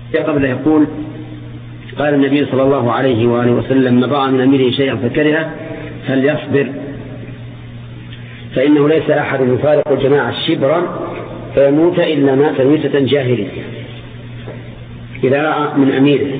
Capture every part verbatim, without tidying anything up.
قبل يقول قال النبي صلى الله عليه وآله وسلم: من رأى من أميره شيئا فكرهه فليصبر، فإنه ليس أحد يفارق الجماعة شبرا فيموت إلا مات ميتة جاهلية. إذا رأى من أميره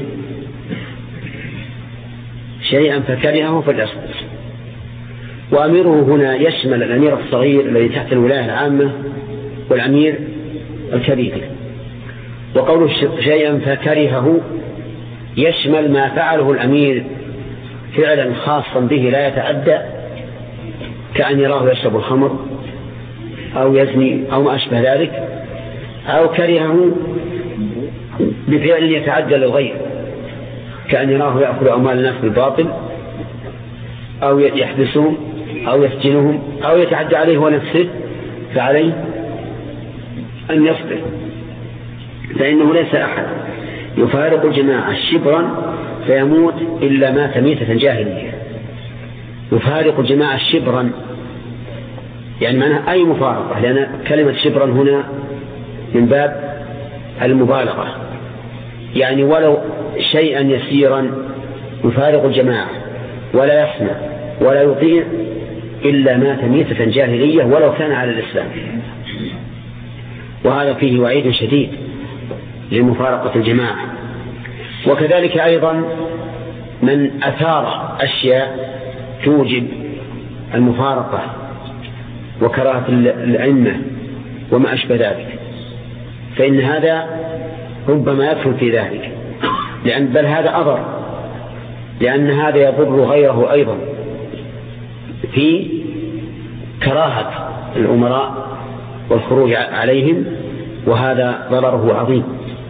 شيئا فكرهه فليصبر. وأميره هنا يشمل الأمير الصغير الذي تحت الولاية العامة والأمير الكبير. وقوله شيئا فكرهه يشمل ما فعله الأمير فعلا خاصا به لا يتعدى، كأن يراه يشرب الخمر أو يزني أو ما أشبه ذلك، أو كرهه بفعل يتعدى للغير، كأن يراه يأكل أموال الناس بالباطل أو يحبسهم أو يسجنهم أو يتعدى عليه ونفسه، فعليه أن يصبر. فإنه ليس أحد يفارق الجماعة شبرا فيموت إلا مات ميتة جاهلية. يفارق الجماعة شبرا يعني معناها أي مفارقة، لأن كلمة شبرا هنا من باب المبالغة، يعني ولو شيئا يسيرا يفارق الجماعة ولا يسمع ولا يطيع إلا مات ميتة جاهلية ولو كان على الإسلام. وهذا فيه وعيد شديد لمفارقة الجماعة. وكذلك أيضا من أثار أشياء توجب المفارقة وكراهة الأئمة وما أشبه ذلك، فإن هذا ربما يدخل في ذلك، لأن بل هذا أضر، لأن هذا يضر غيره أيضا في كراهة الأمراء والخروج عليهم، وهذا ضرره عظيم.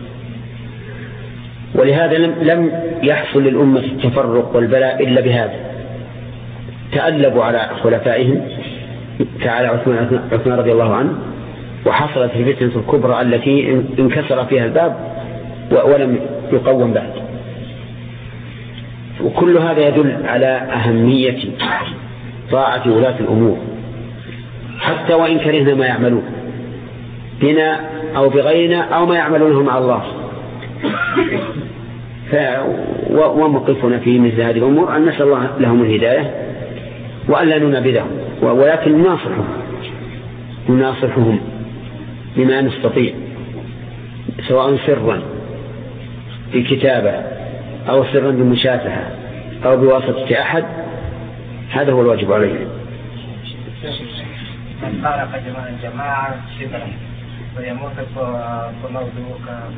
ولهذا لم يحصل للأمة التفرق والبلاء إلا بهذا. تألبوا على خلفائهم كعلى عثمان رضي الله عنه، وحصلت الفتنة الكبرى التي انكسر فيها الباب ولم يقوم بعد. وكل هذا يدل على أهمية طاعة ولاة الأمور حتى وإن كرهنا ما يعملون بنا أو بغيرنا أو ما يعملونه مع الله. وموقفنا في مثل هذه الأمور أن نسأل الله لهم الهداية وأن لا ننابذهم، ولكن نناصحهم نناصحهم بما نستطيع، سواء سرا بكتابة أو سرا بمشافهة أو بواسطة أحد. هذا هو الواجب علينا. من فارق الجماعة شبرا ويموت فموته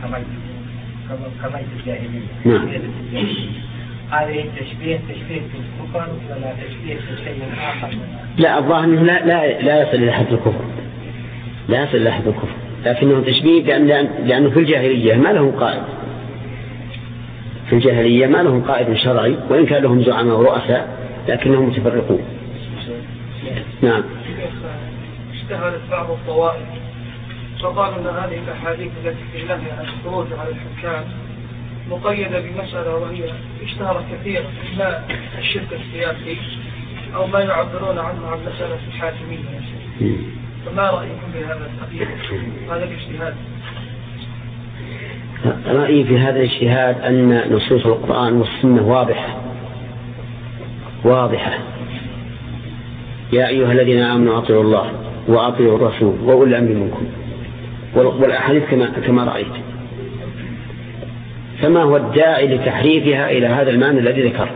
كميت الجاهلية. نعم. هذه تشبيه تشبيه في الكفر ولا تشبيه في شيء آخر؟ لا، الظاهر لا لا لا يصل إلى حد الكفر، لا يصل إلى حد الكفر، لكنه تشبيه بأن لأنه في الجاهلية ما له قائد، في الجاهلية ما لهم قائد شرعي، وإن كان لهم زعماء ورؤساء لكنهم متفرقون. نعم. اشتهرت بعض الطوائف فقالوا أن هذه الأحاديث التي في النهي عن الخروج على الحكام مقيدة بمسألة وهي اشتهرت كثيرا ما الشرك السياسي أو ما يعبرون عنه عن مسألة الحاكمية. فما رأيكم بهذا التقييد هذا الاجتهاد؟ رأيي في هذا الاجتهاد أن نصوص القرآن والسنة واضحة واضحة. يا أيها الذين آمنوا أطيعوا الله وأطيعوا الرسول وأولي الأمر منكم، والأحاديث كما كما رأيت. فما هو الداعي لتحريفها إلى هذا المعنى الذي ذكرت؟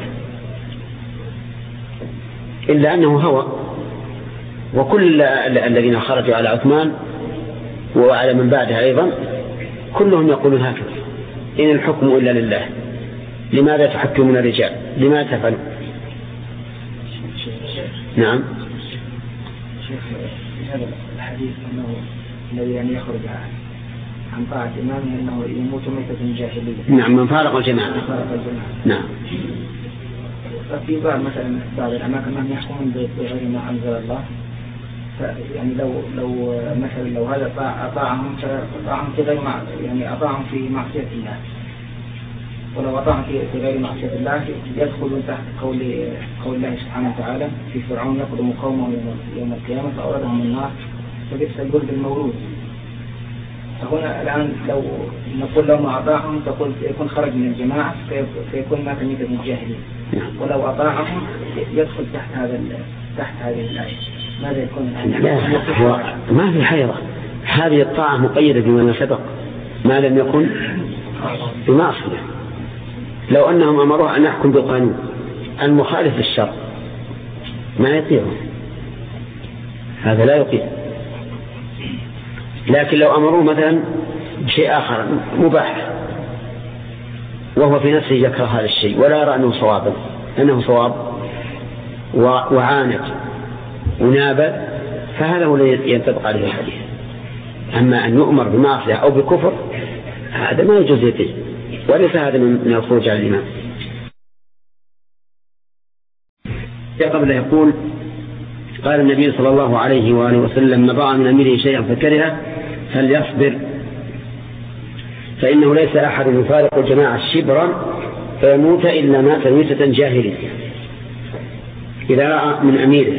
إلا أنه هوى. وكل الذين خرجوا على عثمان وعلى من بعده أيضا كلهم يقولون هكذا: إن الحكم إلا لله، لماذا تحكمون الرجال؟ لماذا تفعلون؟ نعم. شيخ هذا الحديث أنه الذي يعني يخرج عن طاعة إمامه أنه يموت ميتة جاهلية. نعم، من فارق الجماعة. من فارق الجماعة. نعم. ففي بعض مثلا بعض الأماكن من يحكمون بغير ما أنزل الله، يعني لو لو مثلا لو هذا أطاعهم أطاعهم في غير يعني أطاعهم في معصية الله، ولو أطاعهم في غير معصية الله يدخلون تحت قول قول الله سبحانه وتعالى في فرعون يقدم قومه يوم القيامة فأوردهم النار فبئس الجلد المورود. فهنا الآن لو نقول لو ما أطاعهم تقول يكون خرج من الجماعة فيكون ما تميت من الجاهلين، ولو أطاعهم يدخل تحت هذا تحت هذه الآية. ماذا يكون؟ لا هو ما في حيرة، هذه الطاعة مقيدة بما سبق ما لم يكن بمعصية. لو أنهم أمروه أن يحكم بالقانون المخالف للشرع ما يطيعه، هذا لا يطيع. لكن لو أمروه مثلا بشيء آخر مباح وهو في نفسه يكره هذا الشيء ولا يرى أنه صوابا أنه صواب وعاند وناب، فهذا هو الذي ينطبق عليه الحديث. أما أن يؤمر بمعصية أو بكفر هذا ما يجوز يطيع، وليس هذا من الخروج على الإمام. قبل يقول قال النبي صلى الله عليه وآله وسلم: من رأى من أميره شيئا فكرهه فليصبر، فإنه ليس أحد يفارق الجماعة شبرا فيموت إلا مات ميتة جاهلية. إذا رأى من أميره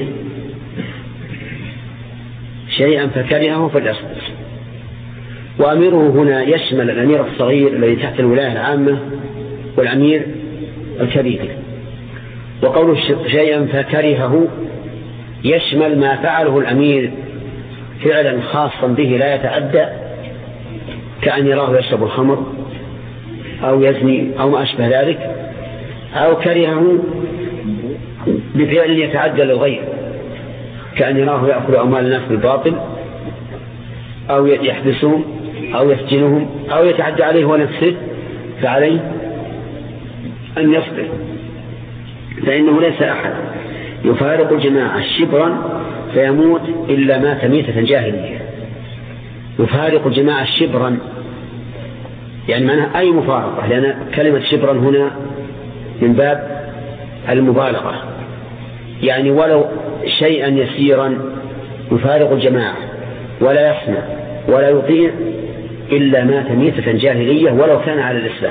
شيئا فكرهه فليصبر. وأميره هنا يشمل الأمير الصغير الذي تحت الولاية العامة والأمير الكبير. وقوله شيئا فكرهه يشمل ما فعله الأمير فعلا خاصا به لا يتعدى، كأن يراه يشرب الخمر أو يزني أو ما أشبه ذلك، أو كرهه بفعل يتعدى للغير، كأن يراه يأكل أموال الناس بالباطل أو يحبسهم أو يسجنهم أو يتعدى عليه ونفسه، فعليه أن يصبر. فإنه ليس أحد يفارق الجماعة شبرا فيموت إلا مات ميتة جاهلية. يفارق الجماعة شبرا يعني معناها أي مفارقة، لأن كلمة شبرا هنا من باب المبالغة، يعني ولو شيئا يسيرا يفارق الجماعة ولا يسمع ولا يطيع إلا مات ميتة جاهلية ولو كان على الإسلام.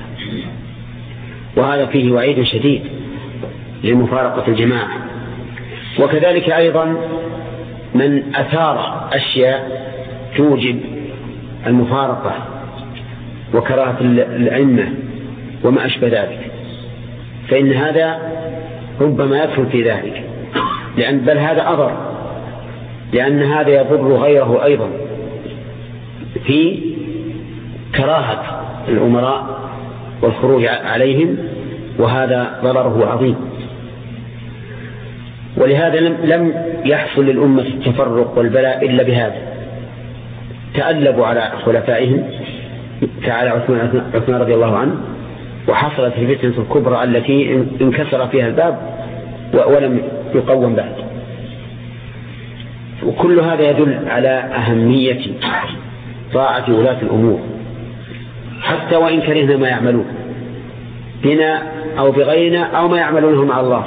وهذا فيه وعيد شديد لمفارقة الجماعة. وكذلك أيضا من أثار أشياء توجب المفارقة وكراهة الأئمة وما أشبه ذلك، فإن هذا ربما يدخل في ذلك، لأن بل هذا أضر، لأن هذا يضر غيره أيضا في كراهة الأمراء والخروج عليهم، وهذا ضرره عظيم. ولهذا لم يحصل للأمة التفرق والبلاء إلا بهذا. تألبوا على خلفائهم كعلى عثمان رضي الله عنه، وحصلت الفتنة الكبرى التي انكسر فيها الباب ولم يقوم بعد. وكل هذا يدل على أهمية طاعة ولاة الأمور حتى وإن كرهنا ما يعملون بنا أو بغيرنا أو ما يعملونه مع الله.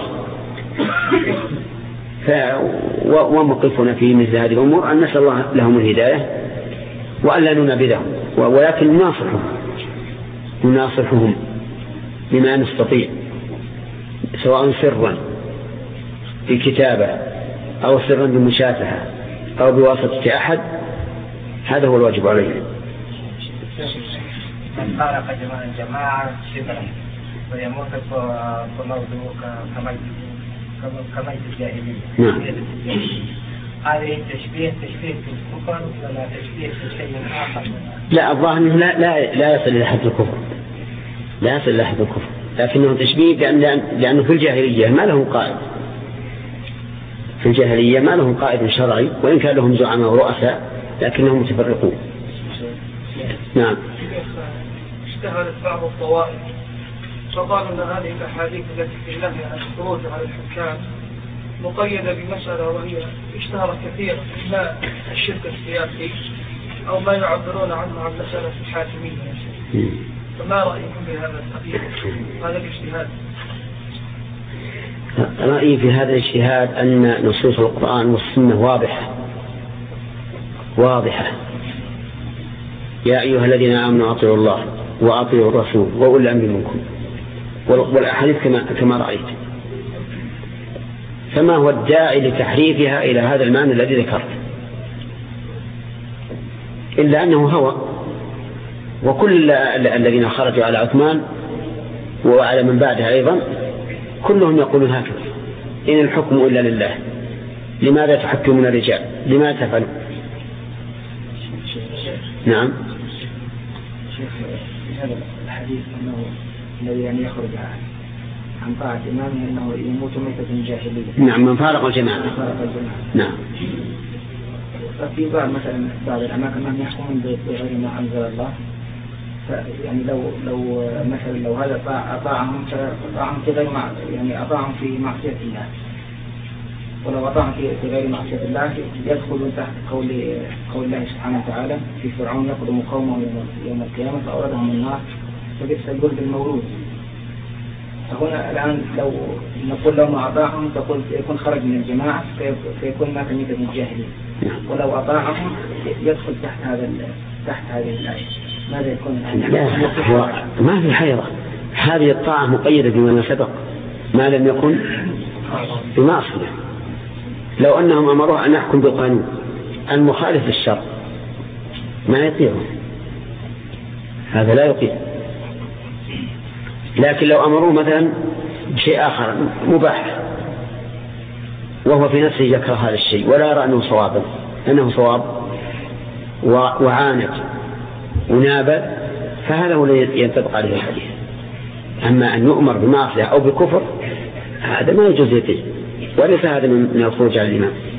وموقفنا في مثل هذه الأمور أن نسأل الله لهم الهداية وأن لا ننابذهم، ولكن نناصحهم نناصحهم بما نستطيع، سواء سرا بكتابة أو سرا بالمشافهة أو بواسطة أحد. هذا هو الواجب علينا. من فارق الجماعة شبرا ويموت فموته كميت الجاهلية. نعم. هذه التشبيه تشبيه الكفر ولا تشبيه شيء آخر؟ لا، الظاهر لا لا لا يصل إلى حد الكفر، لا يصل إلى حد الكفر، لكنه تشبيه لأن لأنه في الجاهلية ما لهم قائد، في الجاهلية ما لهم قائد شرعي، وإن كان لهم زعماء ورؤساء لكنهم متفرقون. نعم. اجتهدت بعض الطوائف فقالوا أن هذه الأحاديث التي في النهي عن الخروج على الحكام مقيدة بمسألة وهي اشتهرت كثيرا، ما الشرك السياسي أو ما يعبرون عنه عن مسألة الحاكمية. فما رأيكم بهذا التقييد، هذا الاجتهاد؟ رأيي في هذا الاجتهاد أن نصوص القرآن والسنة واضحة واضحة. يا أيها الذين آمنوا أطيعوا الله وأطيعوا الرسول وأولي الأمر منكم، والأحاديث كما كما رأيت. فما هو الداعي لتحريفها إلى هذا المعنى الذي ذكرت؟ إلا أنه هوى. وكل الذين خرجوا على عثمان وعلى من بعده أيضا كلهم يقولون هكذا: إن الحكم إلا لله، لماذا تحكمون الرجال؟ لماذا تفعلون؟ نعم. شيخ هذا الحديث أنه الذي يعني يخرج عن طاعة إمامه أنه يموت ميتة جاهلية. نعم، من فارق الجماعة. فارق الجماعة. نعم. ففي بعض مثلا بعض الأماكن من يحكمون بغير ما أنزل الله، يعني لو لو مثلا لو هذا أطاعهم أطاعهم في غير يعني أطاعهم في معصية الله، ولو أطاعهم في غير معصية الله يدخلون تحت قول قول الله سبحانه وتعالى في فرعون يقدم قومه يوم القيامة فأوردهم النار فبئس الجلد المورود. فهنا الآن لو نقول لو ما أطاعهم تقول يكون خرج من الجماعة فيكون ما كان من الجاهلين، ولو أطاعهم يدخل تحت هذا تحت هذه الآية. ماذا يكون؟ لا، هو ما في حيرة. هذه الطاعة مقيدة بما سبق ما لم يكن بمعصية. لو أنهم أمروه أن يحكم بالقانون المخالف للشرع ما يطيعه، هذا لا يطيع. لكن لو أمروه مثلا بشيء آخر مباح وهو في نفسه يكره هذا الشيء ولا يرى أنه صوابا أنه صواب وعاند وناب، فهذا هو الذي ينطبق عليه الحديث. أما أن يؤمر بمعصية أو بكفر هذا ما يجوز يطيع، وليس هذا من الخروج على الإمام.